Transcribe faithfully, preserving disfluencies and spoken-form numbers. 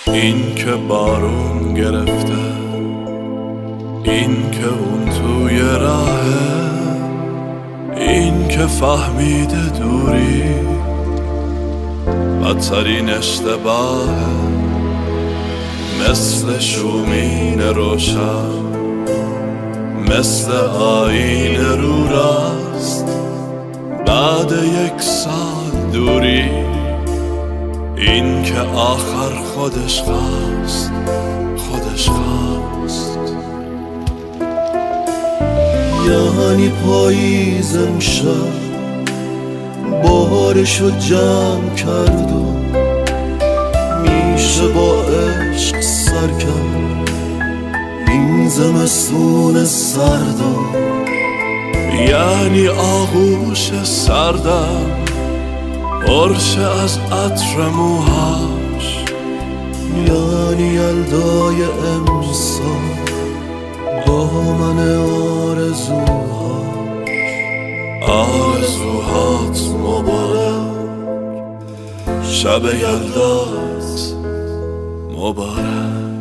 این که بارون گرفته، این که اون توی راهه، این که فهمیده دوری بدترین اشتباهه. مثل شومین روشن، مثل آیین رو راست، بعد یک سال دوری این که آخر خودش خواست، خودش خواست. یعنی پاییز امشب بارشو جمع کرد و میشه با عشق سر کرد این زمستون سردم. یعنی آغوش سردم پرشه از عطر موهاش، یعنی یلدای امسال دامن آرزوهاش. آرزوهات مبارک، شب یلدات مبارک.